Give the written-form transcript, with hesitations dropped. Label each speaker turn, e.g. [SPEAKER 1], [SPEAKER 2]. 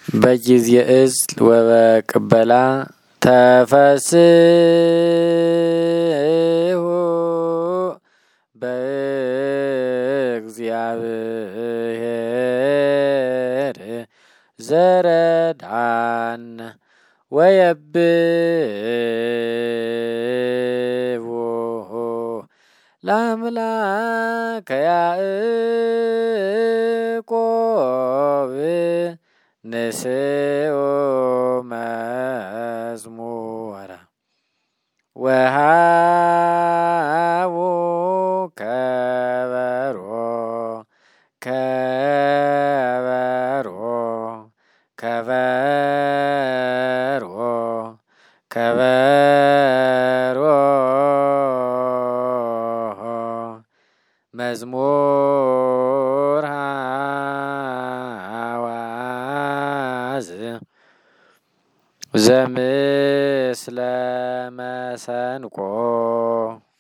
[SPEAKER 1] በጊዜ እዝል ወበቅበላ ተፈስሑ በእግዚአብሔር ዘረዳን ወየብቦ ለአምላከ ያዕቆብ ንስኡ መዝሙረ ወሃቡ ከበሮ ከበሮ ከበሮ ከበሮ መዝሙር አዋዝ ዘምስለ መሰንቆ